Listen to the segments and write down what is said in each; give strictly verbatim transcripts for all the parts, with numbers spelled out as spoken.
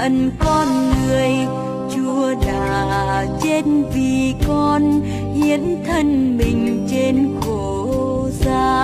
phận con người. Chúa đã chết vì con, hiến thân mình trên khổ giá.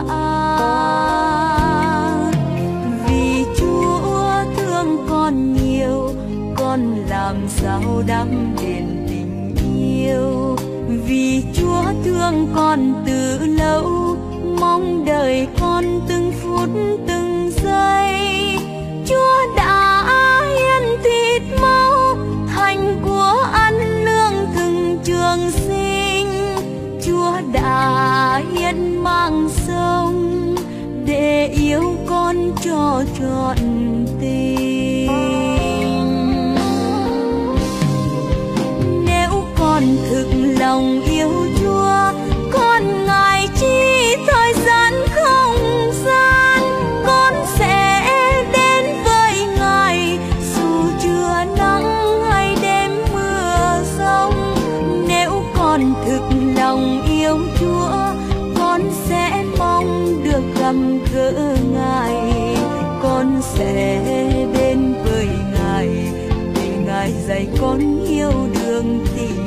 Vì Chúa thương con nhiều, con làm sao đắm đền tình yêu. Vì Chúa thương con từ lâu, mong đợi con từng phút từng giây. Chúa đã hiến thịt máu thành của ăn lương từng trường sinh. Chúa đã hiến mang sông để yêu con cho trọn tình. Nếu con thực lòng yêu Chúa, con ngại chi thời gian không gian, con sẽ đến với Ngài dù trưa nắng hay đêm mưa giông. Nếu con thực lòng yêu Chúa, con sẽ mong được gặp gỡ Ngài. Con sẽ đến với Ngài để Ngài dạy con yêu đường tình.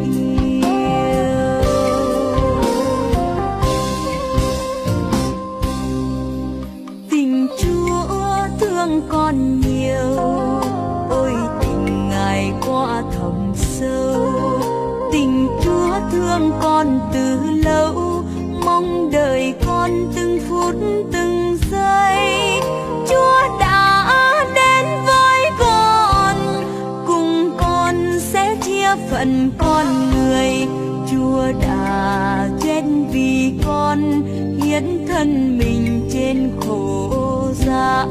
Con nhiều, ôi tình Ngài quá thẳm sâu. Tình Chúa thương con từ lâu, mong đợi con từng phút từng giây. Chúa đã đến với con, cùng con sẽ chia phận con người. Chúa đã chết vì con, hiến thân mình trên khổ giá.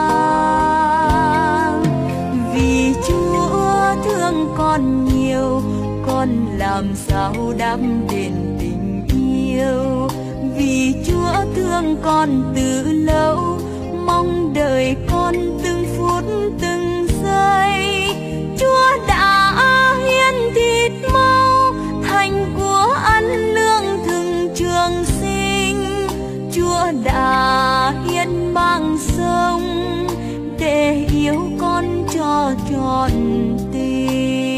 Vì Chúa thương con nhiều, con làm sao đắm đền tình yêu. Vì Chúa thương con từ lâu, mong đợi con từng phút từng giây. Chúa đã hiến thịt máu thành của ăn lương thường trường sinh. Chúa đã hiến mang sông để yêu con cho trọn tình.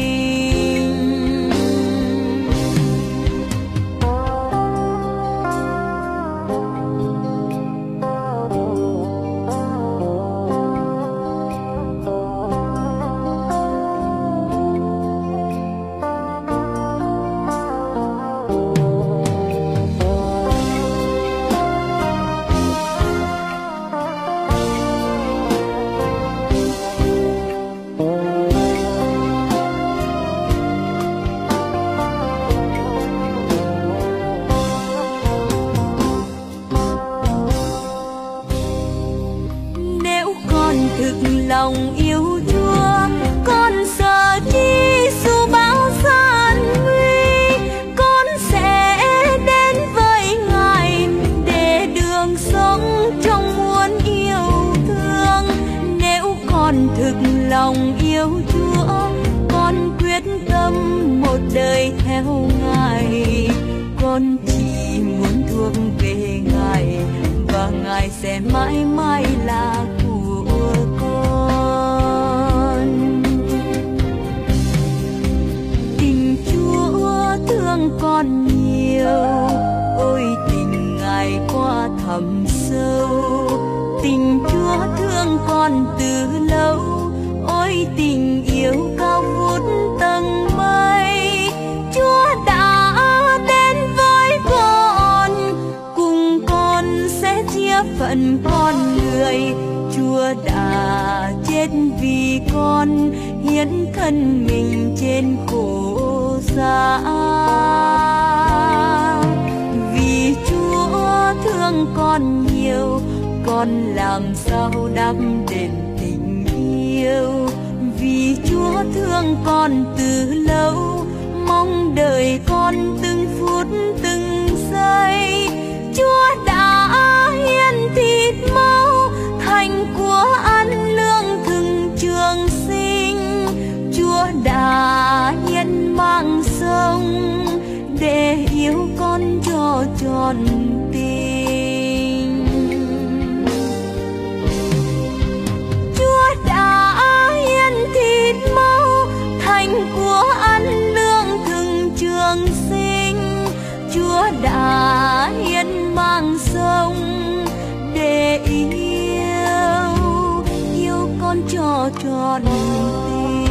Lòng yêu Chúa, con sợ chi dù bao gian nguy. Con sẽ đến với Ngài để đường sống trong muôn yêu thương. Nếu con thực lòng yêu Chúa, con quyết tâm một đời theo Ngài. Con chỉ muốn thuộc về Ngài và Ngài sẽ mãi mãi là của con. Tình Chúa thương con nhiều, ôi tình Ngài quá thẳm sâu. Tình Chúa thương con từ lâu, ôi tình yêu cao vút tầng mây. Chúa đã đến với con, cùng con sẽ chia phận con người. Chúa đã chết vì con, hiến thân mình trên khổ giá. Vì Chúa thương con nhiều, con làm sao đắm đền tình yêu. Vì Chúa thương con từ lâu, mong đợi con từng phút từng giây. Chúa đã hiến thịt máu thành của ăn lương thường trường sinh. Chúa đã hiến mang sông để yêu con cho trọn tình. Chúa đã hiến thịt Chúa đã hiến mang sông để yêu, yêu con cho trọn tình.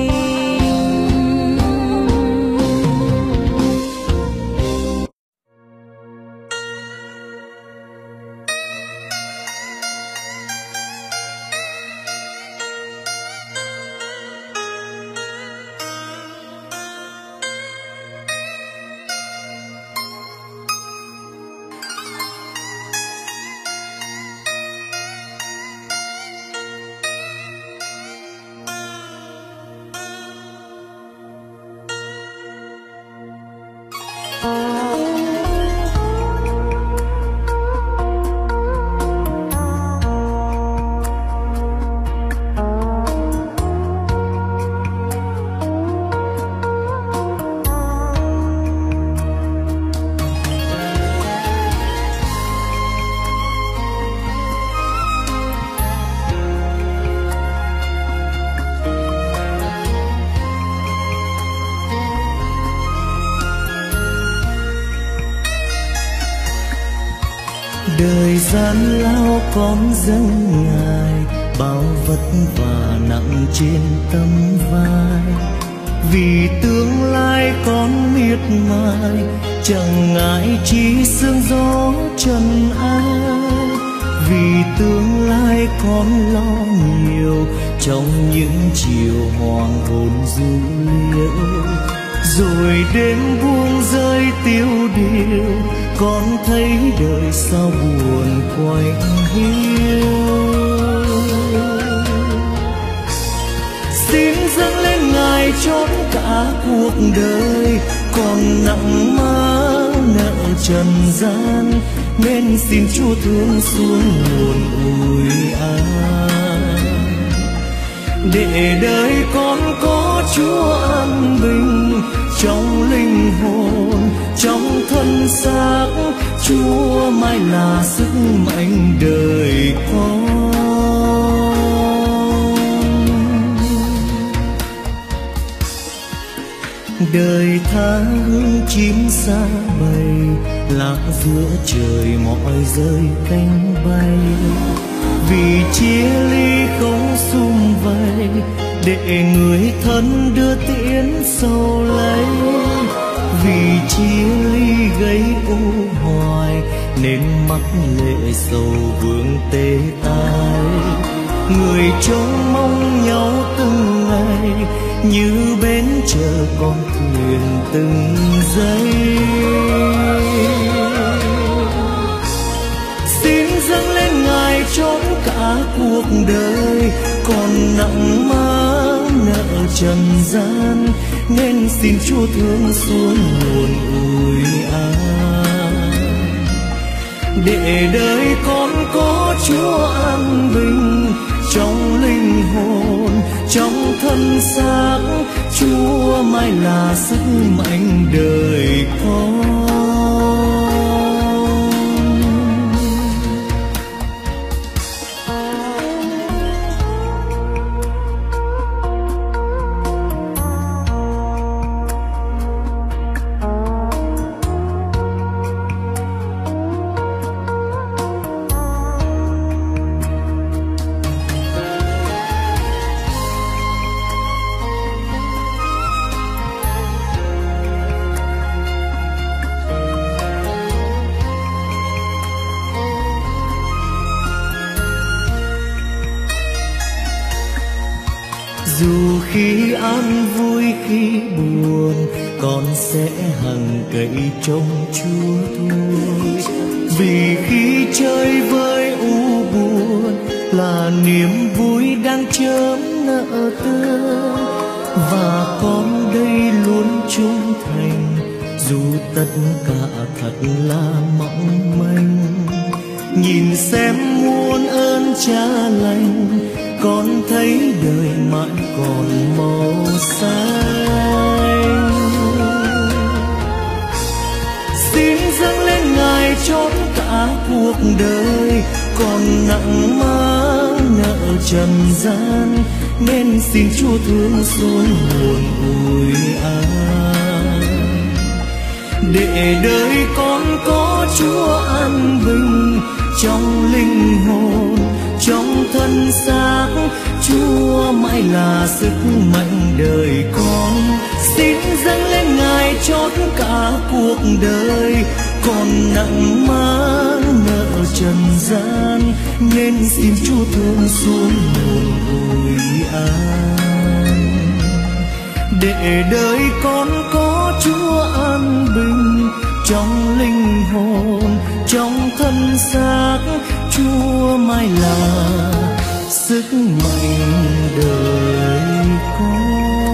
Đời gian lao con dâng Ngài, bao vất vả nặng trên tâm vai. Vì tương lai con miệt mài, chẳng ngại chi sương gió trần ai. Vì tương lai con lo nhiều, trong những chiều hoàng hôn du liễu. Rồi đêm buông rơi tiêu điều, con thấy đời sao buồn quạnh hiu. Xin dâng lên Ngài chốn cả cuộc đời, còn nặng mang nợ trần gian, nên xin Chúa thương xuống nguồn ủi an. Để đời con có Chúa an bình, trong linh hồn, trong thân xác, Chúa mãi là sức mạnh đời con. Đời tháng chim xa bầy, lạc giữa trời mỏi rơi cánh bay. Vì chia ly không sum vầy, để người thân đưa tiễn sầu lấy. Vì chia ly gây u hoài, nên mắc lệ sầu vương tê tái. Người trông mong nhau từng ngày, như bến chờ con thuyền từng giây. Xin dâng lên Ngài chốn cả cuộc đời, còn nặng mang nợ trần gian, nên xin Chúa thương xuống nguồn ủi an. Để đời con có Chúa an bình, trong linh hồn, trong thân xác, Chúa mãi là sức mạnh đời con. Dù khi an vui khi buồn, con sẽ hằng cậy trông Chúa thôi. Vì khi chơi với u buồn, là niềm vui đang chớm nở tươi. Và con đây luôn trung thành, dù tất cả thật là mong manh. Nhìn xem muôn ơn Cha lành, con thấy đời mãi còn màu xanh. Xin dâng lên Ngài chốn cả cuộc đời, còn nặng mang nợ trần gian, nên xin Chúa thương xuống nguồn ủi an. để đời con có Chúa an bình trong linh hồn, trong thân xác. Chúa mãi là sức mạnh đời con, xin dâng lên Ngài chốt cả cuộc đời. Con nặng mang nợ trần gian, nên xin Chúa thương xuống nguồn vui an. Để đời con có Chúa an bình trong linh hồn, trong thân xác. Chúa mãi là sức mạnh đời con.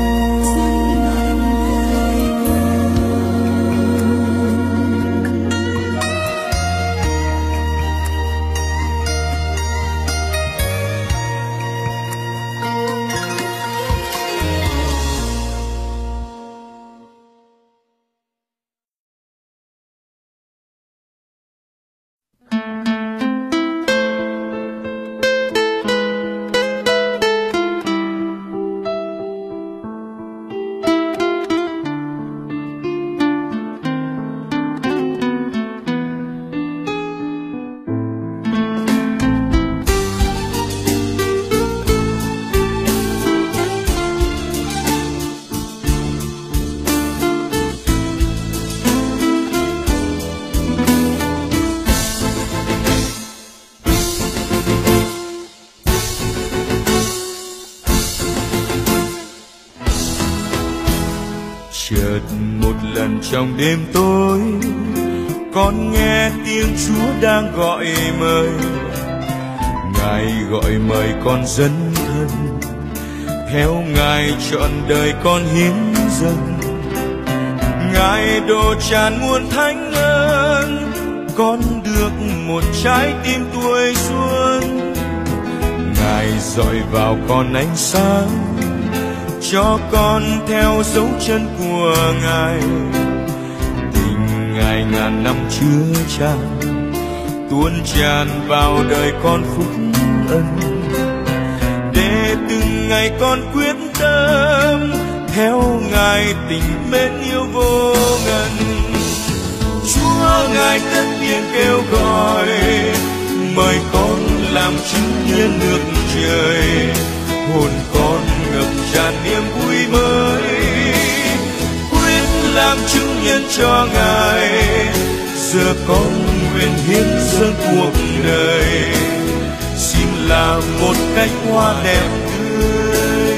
Chợt một lần trong đêm tối, con nghe tiếng Chúa đang gọi mời. Ngài gọi mời con dấn thân, theo Ngài trọn đời con hiến dâng. Ngài đổ tràn muôn thánh ơn, con được một trái tim tuổi xuân. Ngài dọi vào con ánh sáng, cho con theo dấu chân của Ngài. Tình Ngài ngàn năm chứa chan, tuôn tràn vào đời con phúc ân. Để từng ngày con quyết tâm theo Ngài, tình mến yêu vô ngần. Chúa Ngài tất tiếng kêu gọi, mời con làm chứng nhân nước trời. Hồn con ngập tràn niềm vui mới, quyết làm chứng nhân cho Ngài. Giờ con nguyện hiến dâng cuộc đời, xin làm một cánh hoa đẹp tươi.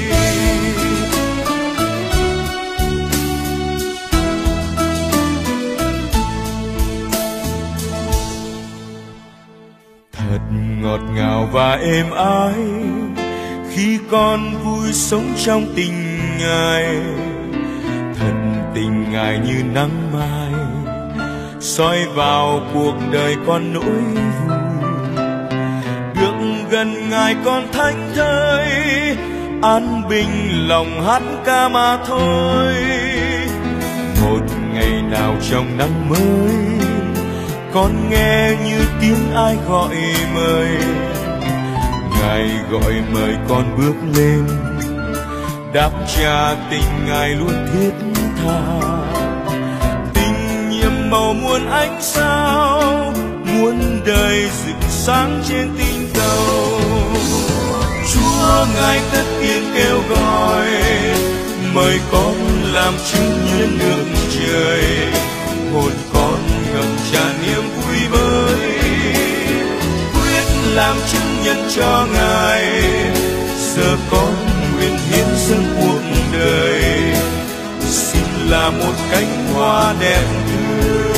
Thật ngọt ngào và êm ái khi con vui sống trong tình Ngài. Thật tình Ngài như nắng mai, soi vào cuộc đời con nỗi vui. Được gần Ngài con thánh thơi, an bình lòng hát ca mà thôi. Một ngày nào trong nắng mới, con nghe như tiếng ai gọi mời. Ngài gọi mời con bước lên, đáp trả tình Ngài luôn thiết tha. Tình nhiệm màu muôn ánh sao, muôn đời rực sáng trên tinh cầu. Chúa Ngài tất tiếng kêu gọi, mời con làm chứng nhân nước trời. Hồn con ngập tràn niềm vui mới, quyết làm chứng nhân cho Ngài. Giờ con nguyện hiến dâng cuộc đời, xin là một cánh hoa đẹp tươi.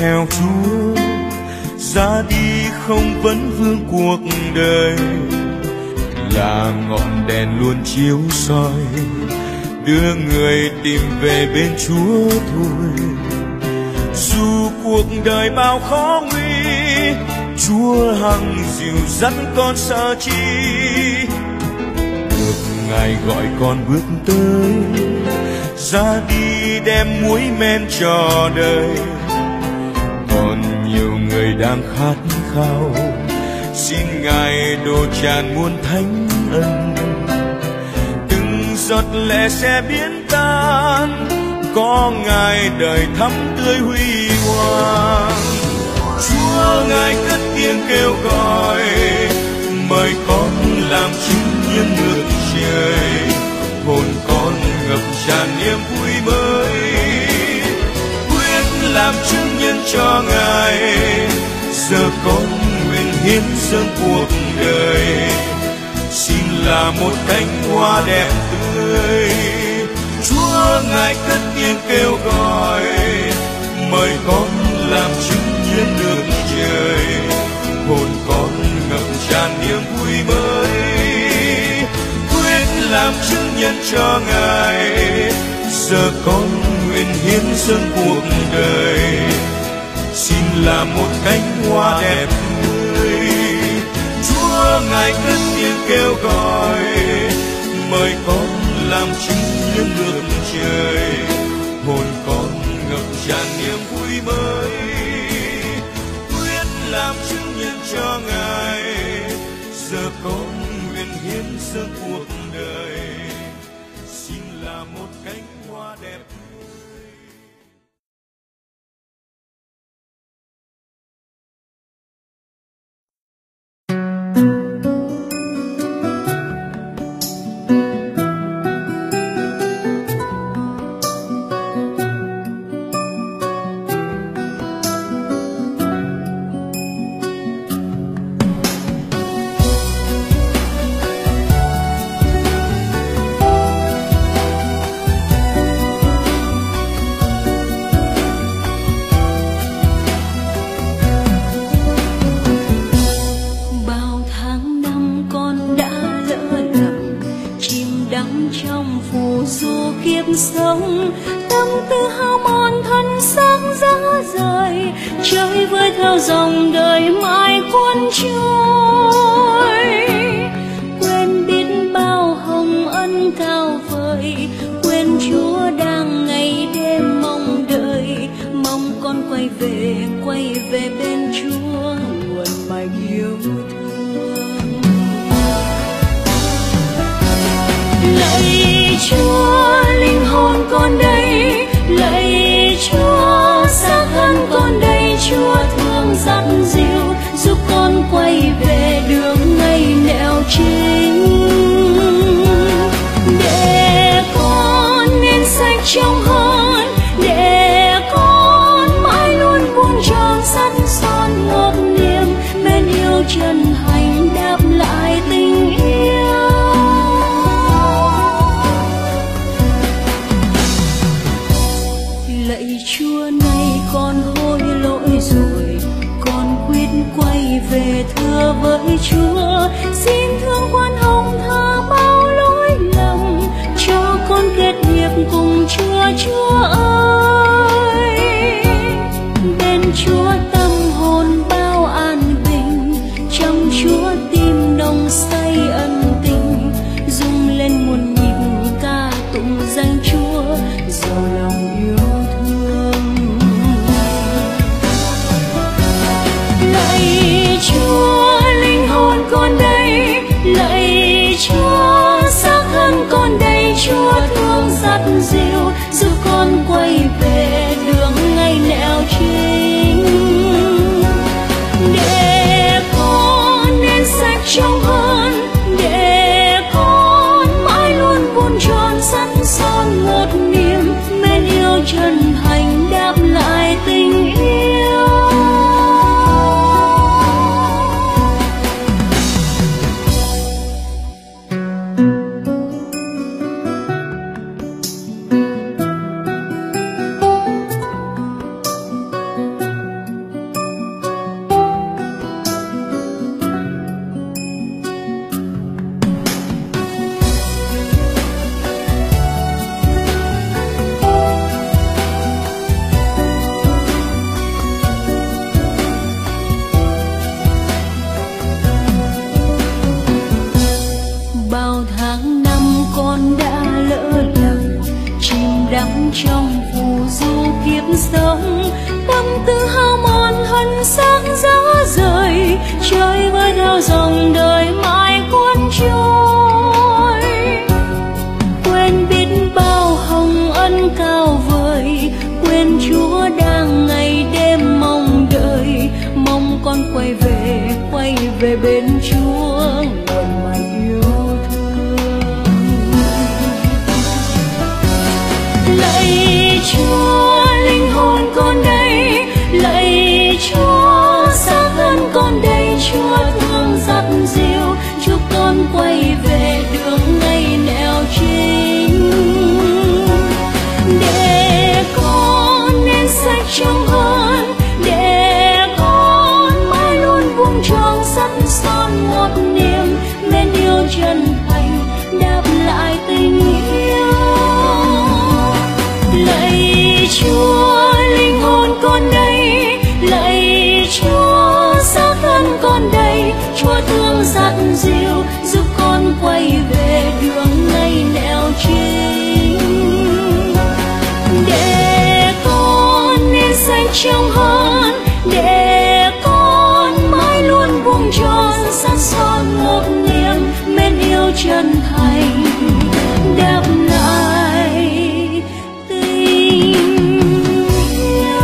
theo Chúa, ra đi không vấn vương cuộc đời, là ngọn đèn luôn chiếu soi đưa người tìm về bên Chúa thôi. Dù cuộc đời bao khó nguy, Chúa hằng dìu dắt con sợ chi. Được Ngài gọi con bước tới, ra đi đem muối men cho đời. Còn nhiều người đang khát khao, xin Ngài đổ tràn muôn thánh ân. Từng giọt lệ sẽ biến tan, có Ngài đời thắm tươi huy hoàng. Chúa Ngài cất tiếng kêu gọi, mời con làm chứng nhân nước trời. Hồn con ngập tràn niềm vui mới, quyết làm chứng nhân cho Ngài. Giờ con nguyện hiến dâng cuộc đời, xin là một cánh hoa đẹp tươi. Chúa Ngài cất tiếng kêu gọi, mời con làm chứng nhân nước trời. Hồn con ngập tràn niềm vui mới, quyết làm chứng nhân cho Ngài. Giờ con nguyện hiến dâng cuộc đời, xin là một cánh hoa đẹp tươi. Chúa Ngài cất tiếng kêu gọi, mời con làm chứng nhân nước trời. Hồn con ngập tràn niềm vui mới, quyết làm chứng nhân cho Ngài. Giờ con nguyện hiến dâng cuộc đời, xin là một cánh hoa đẹp tươi. Sống tâm tư hao mòn thân xác giá rời, chơi với theo dòng đời mãi cuốn trôi. Quên biết bao hồng ân cao vời, quên Chúa đang ngày đêm mong đợi. Mong con quay về, quay về bên Chúa, nguồn mạch yêu thương. Lạy Chúa, linh hồn con đây, lạy Chúa, xác thân con đây. Chúa thương dặn dìu, giúp con quay về đường ngay nẻo chính, để con nên sạch trong hơn, để con mãi luôn buông tròn sắt son ngọc niềm bên yêu chân thành đáp lại tình yêu. Chúa này con hối lỗi rồi, con quyết quay về thưa với trong phù du kiếp sống, tâm tư hao mòn hân sáng giá rời, chơi với theo dòng đời mãi cuốn trôi. Quên biết bao hồng ân cao vời, quên Chúa đang ngày đêm mong đợi, mong con quay về, quay về bên Chúa nguồn mạnh yêu thương. Lạy Chúa, linh hồn con đây, lạy Chúa, xác thân con đây, Chúa thương dắt dìu, chúc con quay về đường ngay nẻo chính, để con nên sạch trong hơn, để con mãi luôn vuông tròn sắt son một niềm mến yêu chân thành đáp lại tình yêu. Lạy Chúa, linh hồn con đây, lạy Chúa, xác thân con đây, Chúa thương dắt dìu, giúp con quay về đường ngay nẻo chính, để con nên xanh trong hơn, để con mãi luôn vuông tròn sắt son một niềm mến yêu chân thành đáp lại tình yêu.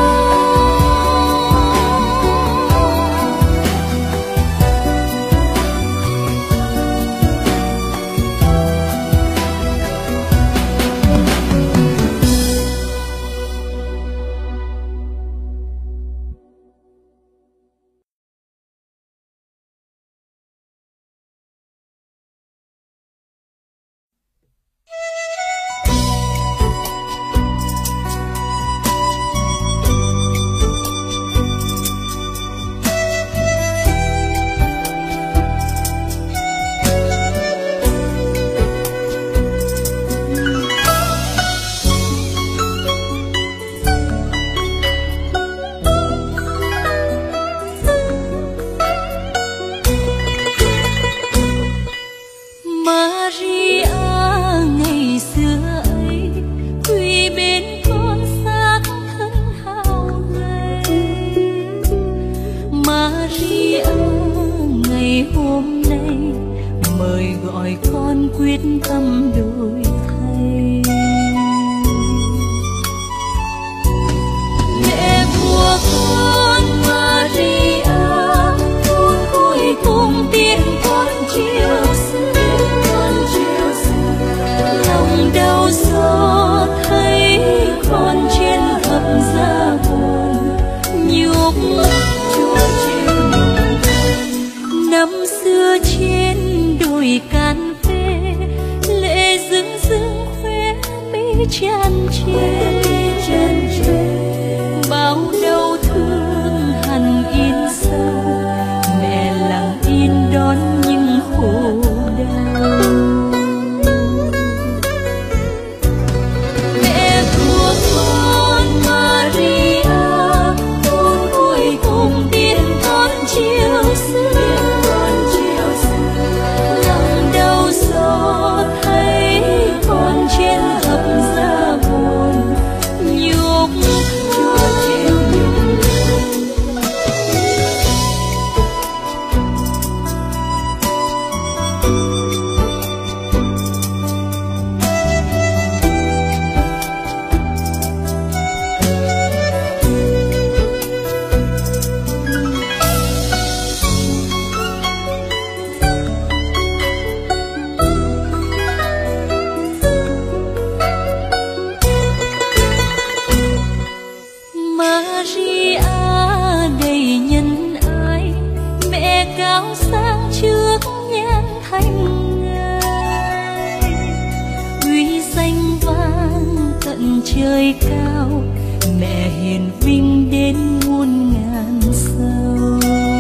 trời cao, mẹ hiền vinh đến muôn ngàn sâu.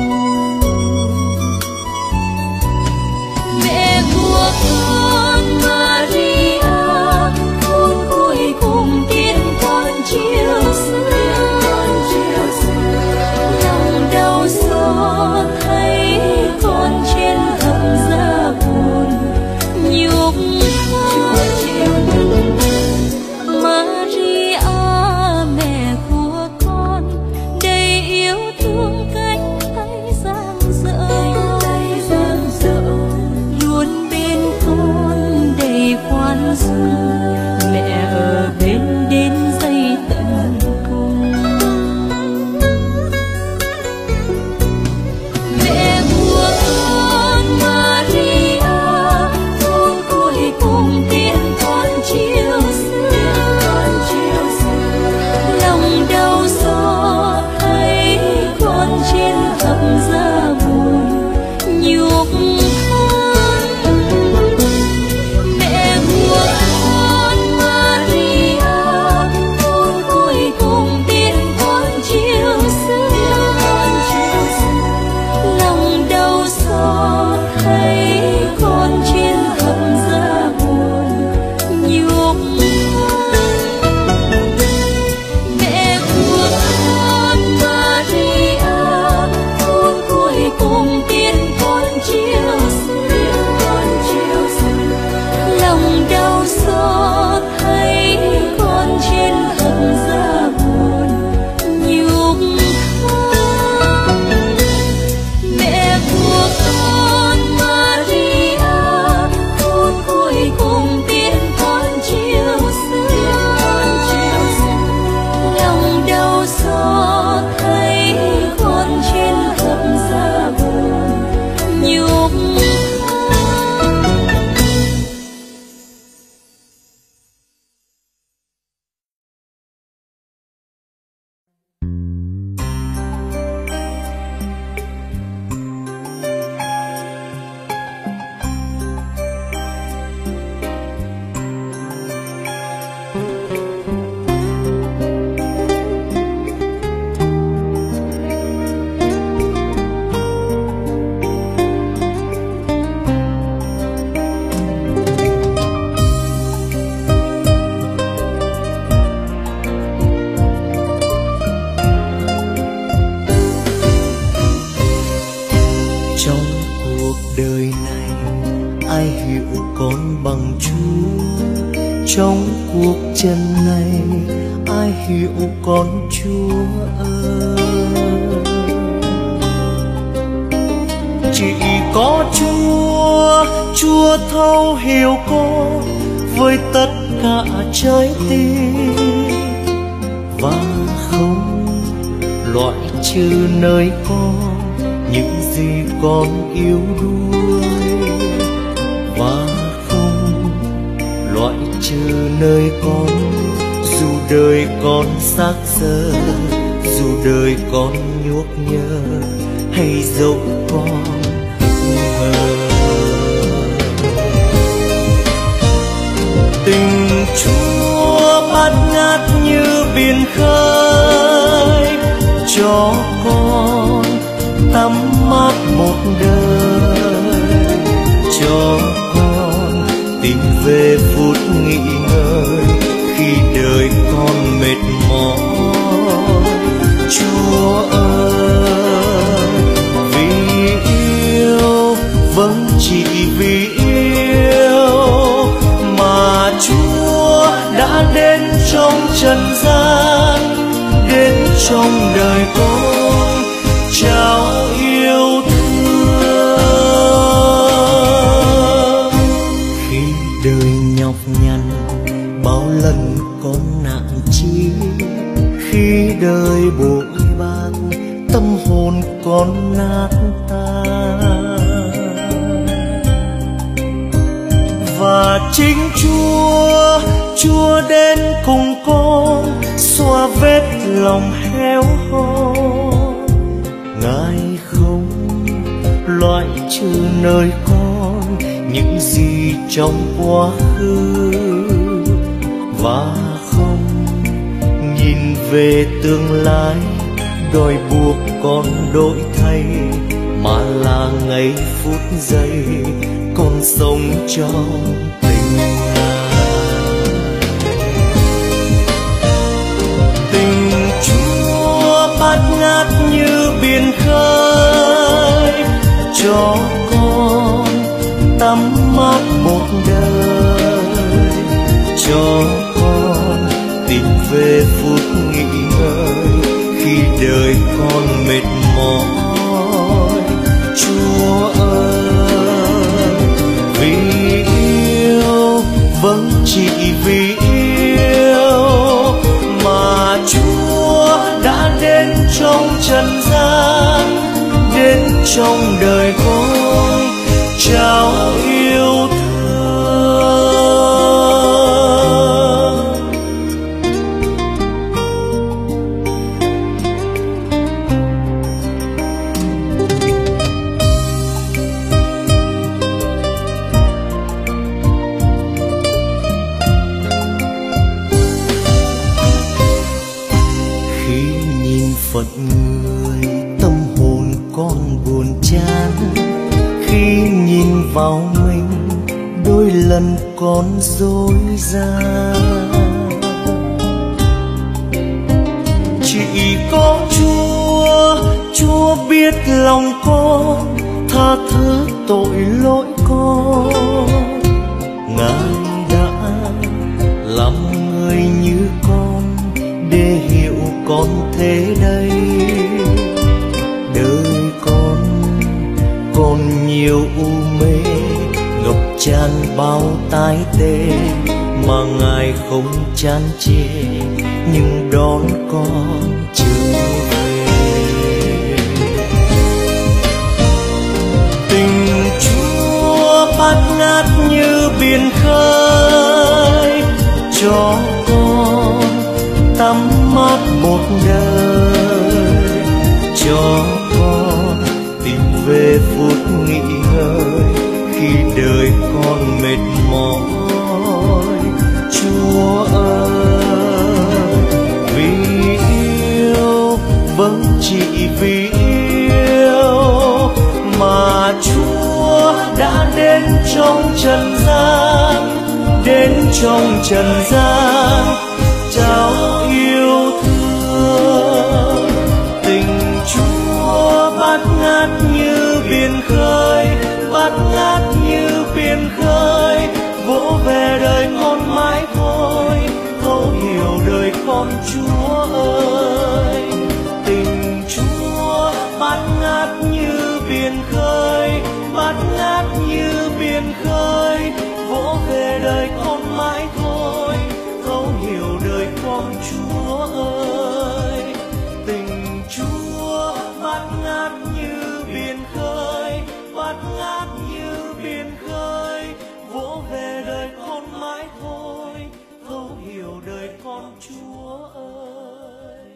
Mẹ của con Maria, phút cuối cùng tiên con chiều xưa, lòng đau xót thấy con trên thập giá buồn nhục Maria. Trong cuộc chân này ai hiểu con Chúa ơi, chỉ có Chúa, Chúa thấu hiểu con với tất cả trái tim, và không loại trừ nơi con những gì con yếu đuối, và loại trừ nơi con dù đời con xác xơ, dù đời con nhuốc nhớ hay dẫu con mơ. Tình Chúa bát ngát như biển khơi, cho con tắm mát một đời, cho tìm về phút nghỉ ngơi khi đời con mệt mỏi. Chúa ơi, vì yêu, vâng chỉ vì yêu mà Chúa đã đến trong trần gian, đến trong đời con trao yêu thương. Đời nhọc nhằn bao lần con nặng chi, khi đời bội bạc tâm hồn con nát tan, và chính Chúa, Chúa đến cùng con xoa vết lòng héo hon. Ngài không loại trừ nơi con những gì trong quá khứ, và không nhìn về tương lai đòi buộc con đổi thay, mà là ngày phút giây con sống trong tình Ngài. Tình Chúa bát ngát như biển khơi, cho con tắm mát một đời, cho con tìm về phút nghỉ ngơi khi đời con mệt mỏi. Chúa ơi, vì yêu, vâng chỉ vì yêu mà Chúa đã đến trong trần gian, đến trong đời con trao yêu thương. vào mình đôi lần còn dối gian. Chỉ có Chúa, Chúa biết lòng con, tha thứ tội lỗi con. Ngài đã làm người như con để hiểu con thế đây. Đời con còn nhiều u mê, ngập tràn bao tai tê, mà Ngài không chán chê nhưng đón con trở về. Tình Chúa bát ngát như biển khơi, cho con tắm mát một đời, cho con tìm về phút nghỉ ngơi khi đời con mệt mỏi. Chúa ơi, vì yêu, vâng chỉ vì yêu mà Chúa đã đến trong trần gian, đến trong trần gian trao yêu thương. Tình Chúa bát ngát như biển khơi, bát ngát như biển khơi, vỗ về đời con mãi thôi, thấu hiểu đời con Chúa ơi. Tình Chúa bát ngát như biển khơi, bát ngát như biển khơi, vỗ về đời con mãi thôi, thấu hiểu đời con Chúa ơi. Tình Chúa bát ngát như biển khơi, bát ngát như biển khơi, vỗ về đời con mãi thôi, thấu hiểu đời con Chúa ơi.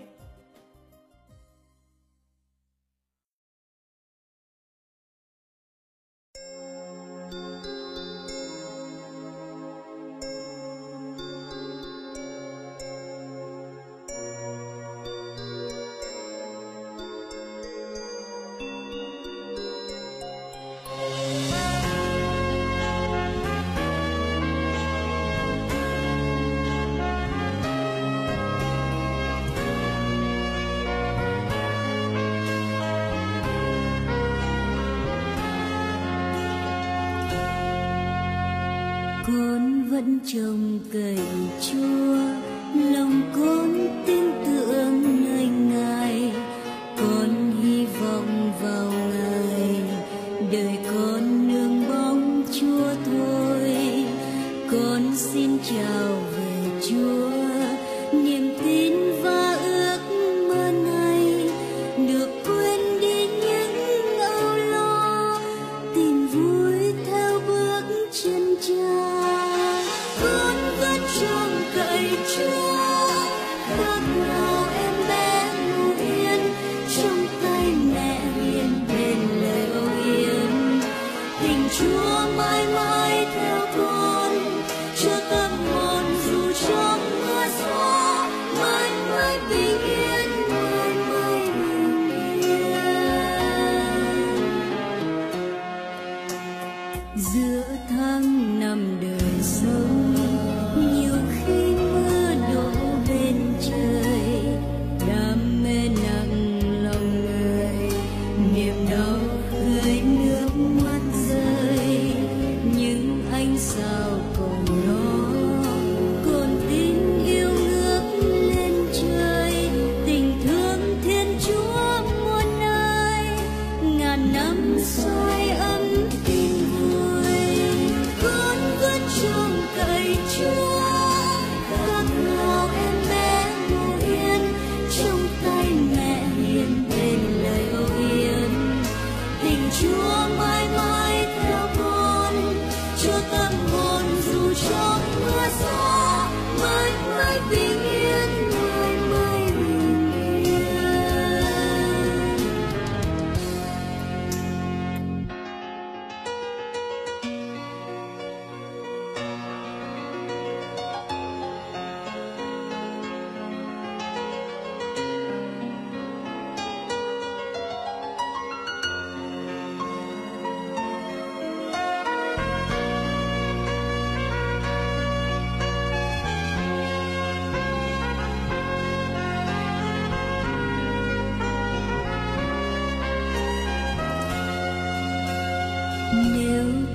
Con vẫn trông cậy Chúa, lòng con tin tưởng nơi Ngài, con hy vọng vào Ngài, đời con nương bóng Chúa thôi. Con xin chào về Chúa, niềm tin và ước mơ này được quên đi những âu lo, tìm vui theo bước chân Cha. Con vẫn trông cậy Chúa, khác nào em bé ngủ yên trong tay mẹ hiền bên lời âu yếm. Tình Chúa mãi mãi theo con, cho tâm hồn dù trong mưa gió, mãi mãi bình yên, mãi mãi bình yên. Giữa tháng năm đời sống, nhiều khi mưa đổ bên trời, đam mê nặng lòng người, niềm đau khơi nước mắt rơi, nhưng anh sao còn đó, còn tin yêu ngước lên trời. Tình thương Thiên Chúa muôn nơi, ngàn năm soi ấm tin vui.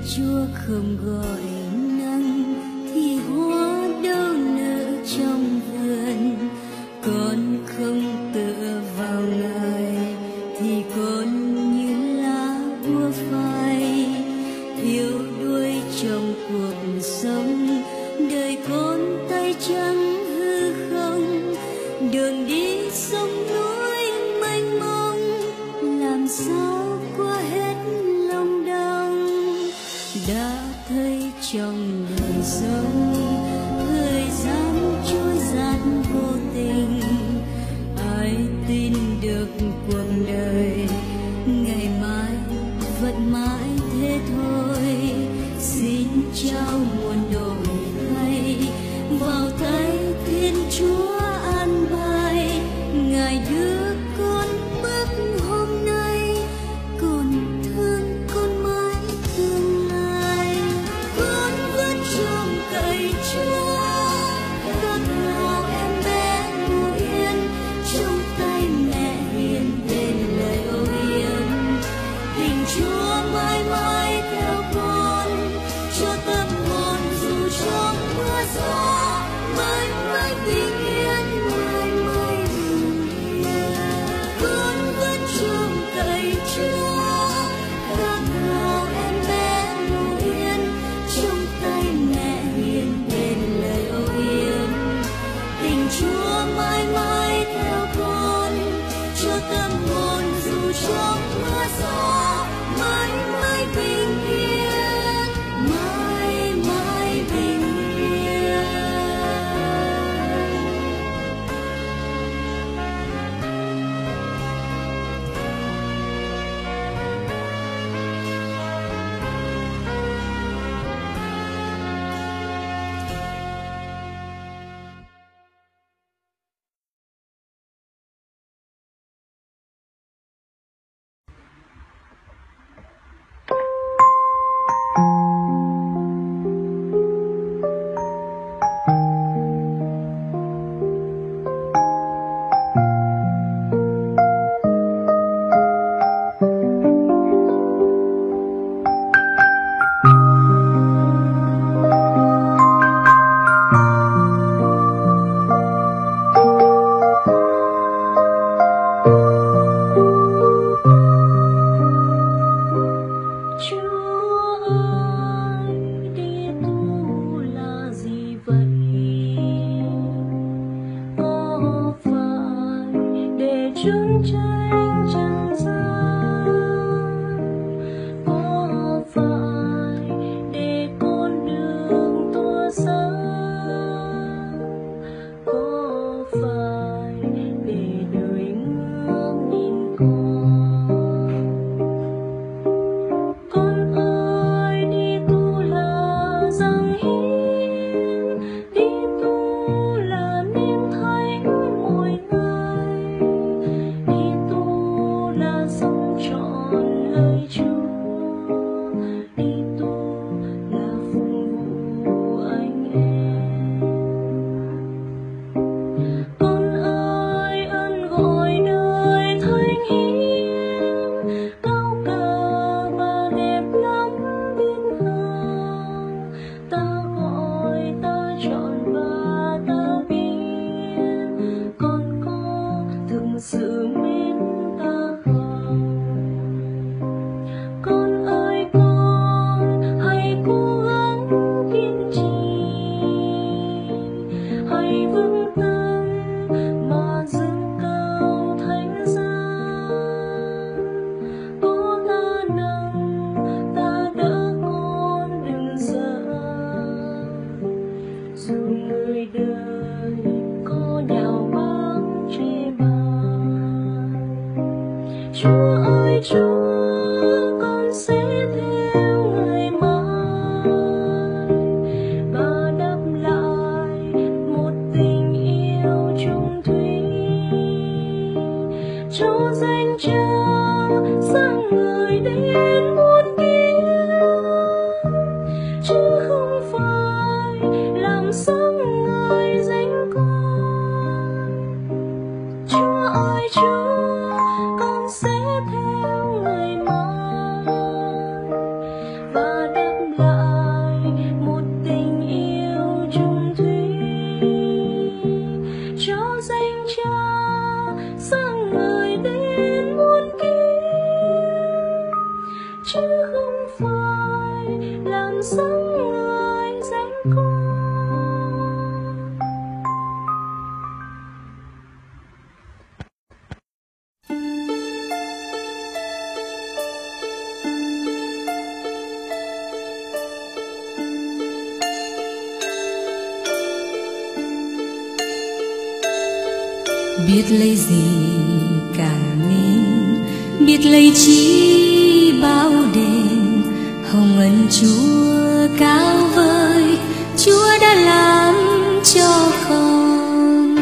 Chúa không gọi nắng thì hoa đâu nở trong vườn. Con không tựa vào Ngài thì con như lá úa phai, yếu đuối trong cuộc sống. Đời con tay trắng hư không, đường đi sông núi mênh mông, làm sao qua hết lòng đau. Đã thấy trong đời sống thời gian trôi dạt vô tình, ai tin được cuộc đời ngày mai vẫn mãi thế thôi. Xin trao muôn đổi thay vào tay Thiên Chúa an bài, Ngài đưa con bước hôm nay, còn thương con mãi tương lai. Con vẫn trông cậy Chúa, khát khao em bé ngủ yên trong tay mẹ hiền bên lời âu yếm. Tình Chúa mãi mãi theo con, cho tâm hồn dù trong mưa gió, mãi mãi bình yên, mãi mãi bình yên. Con vẫn trông cậy Chúa, khát khao em bé ngủ yên trong tay mẹ hiền bên lời âu yếm. Tình Chúa mãi mãi theo con, cho tâm hồn dù trong mưa gió, mãi mãi bình yên, mãi mãi bình yên. Chúa ơi Chúa, con sẽ theo Ngài còn sống ngời danh con. Biết lấy gì càng nên, biết lấy chi bao đền. Hồng ân Chúa cao vời, Chúa đã làm cho con.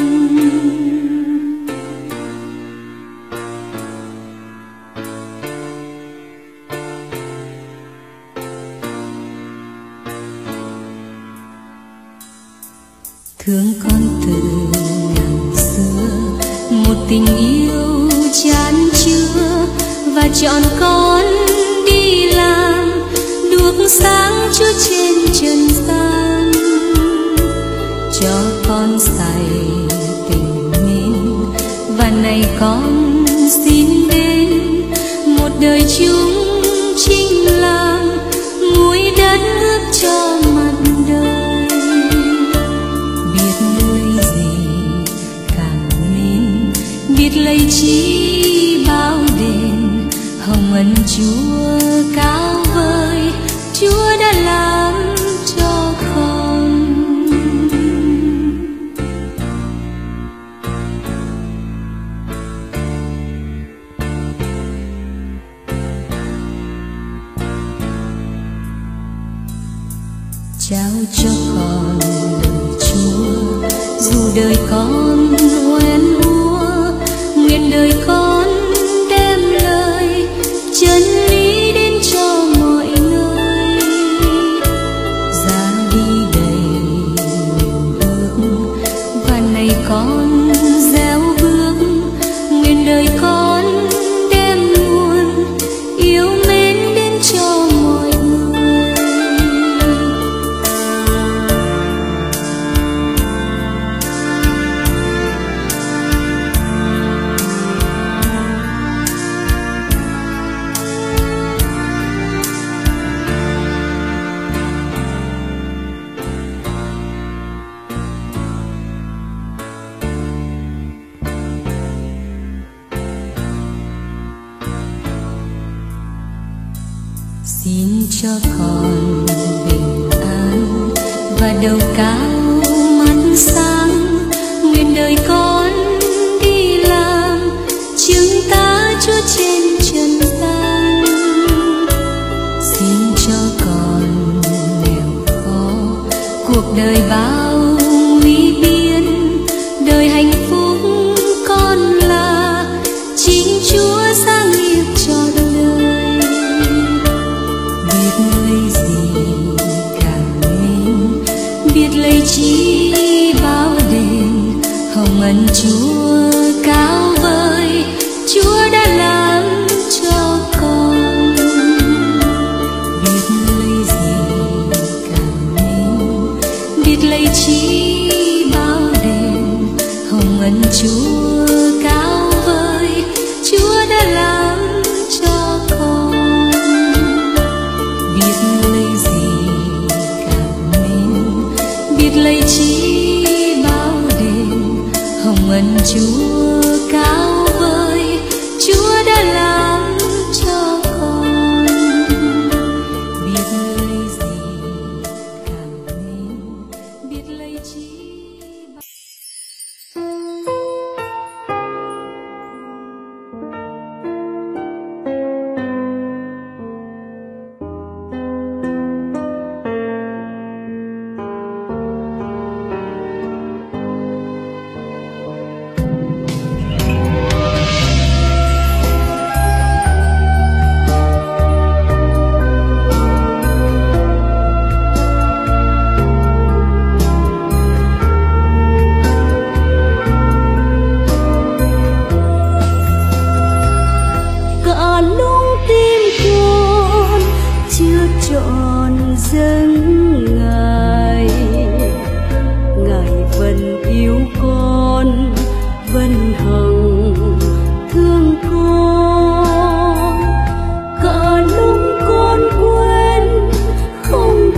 Thương con từ ngàn xưa, một tình yêu chan chứa, và chọn con đi làm đuốc sáng Chúa trên trần gian. Cho con say tình nên, và này con xin đến một đời chúng chinh làm muối đất ướp cho mặt đời. Biết lấy gì càng nên, biết lấy chi bao đền. Hồng ân Chúa cao vời, Chúa đã làm cho con. Trao cho con lời Chúa, dù đời con hoen úa, nguyện đời con đem lời chân lý đến cho mọi nơi. Ra đi đầy niềm ước, và này con gieo bước, nguyện đời con đem nguồn yêu mến đến cho mọi người. Xin cho con bình an và đầu cao mắt sáng. Nguyện đời con đi làm chứng tá Chúa trên trần gian. Xin cho con nghèo khó, cuộc đời bao nguy biên. Đời hạnh phúc con là chính Chúa sáng nghiệp trọn đời. Biết lấy gì càng nên, biết lấy chi bao đền. Hồng ân Chúa cao vời, Chúa đã làm cho con. Biết lấy gì càng nên, biết lấy chi bao đền. Hồng ân Chúa cao vời, Chúa đã làm cho con. Biết lấy gì càng nên, biết lấy chi bao đền. Hồng ân Chúa cao vời, Chúa đã làm cho con. Biết lấy gì càng nên, biết lấy chi bao. trọn dâng Ngài. Ngài vẫn yêu con, vẫn hằng thương con. Cả lúc con quên không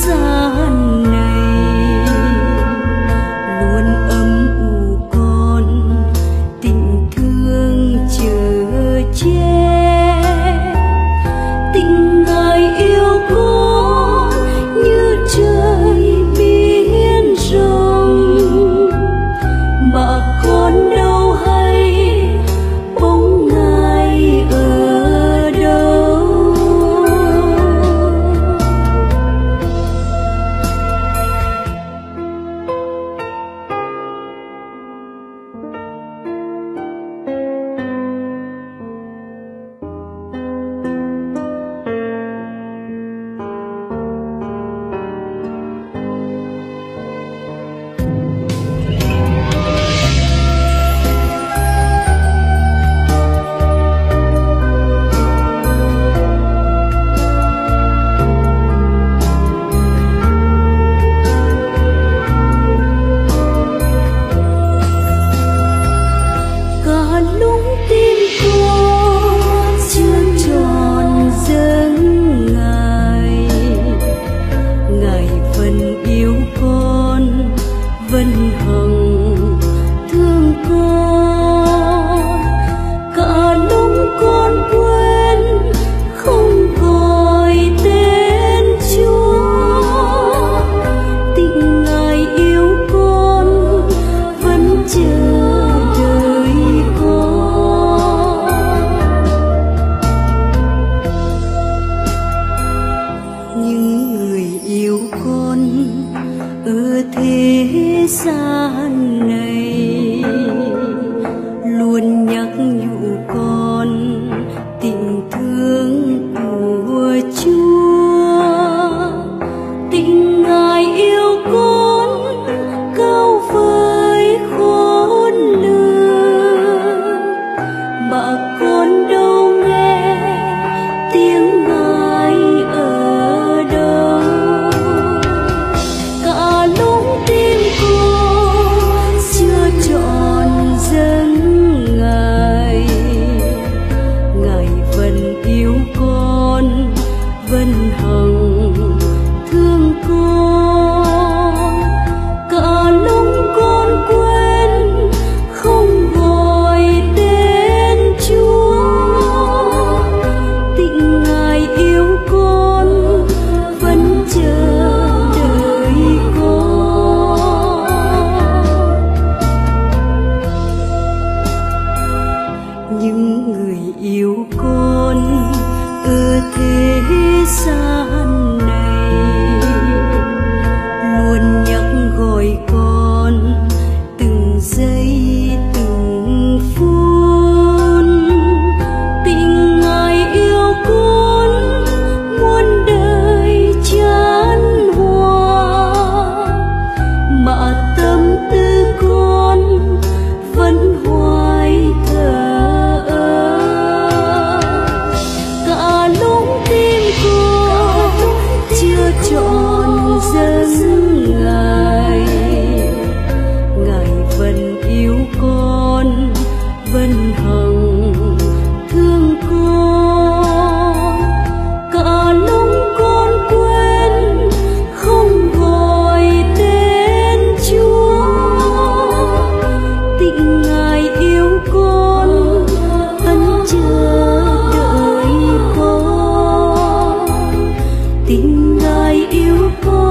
gian này luôn âm u con tình thương chờ che, tình ngài yêu con như trời biển rộng, mà con đâu hay bóng ngài ở đâu. Vân hằng thương con, cả lúc con quên không gọi tên Chúa, tình ngài yêu con vẫn chờ đợi con. Những người yêu con ở thế gian này luôn nhắc nhủ con tình thương của Chúa, tình ngài yêu con cao vời khôn lường, mà con đâu nghe tiếng ngài ở đâu. Cả lúc tim con chưa trọn dâng ngài, ngài vẫn yêu con, vẫn hằng thương con. Cả lúc con quên không gọi tên Chúa, tình ngài yêu con vẫn chờ đợi con. Những người yêu con ở thế gian này luôn nhắc gọi con từng giây từng phút, tình ngài yêu con muôn đời chan hòa, mà tâm tư con vẫn hoài thờ ơ. Cả lúc tim con chưa trọn dâng ngài, ngài vẫn yêu con, vẫn hằng thương con. Cả lúc con quên không gọi tên Chúa, tình ngài yêu con vẫn chờ đợi con, tình ngài yêu con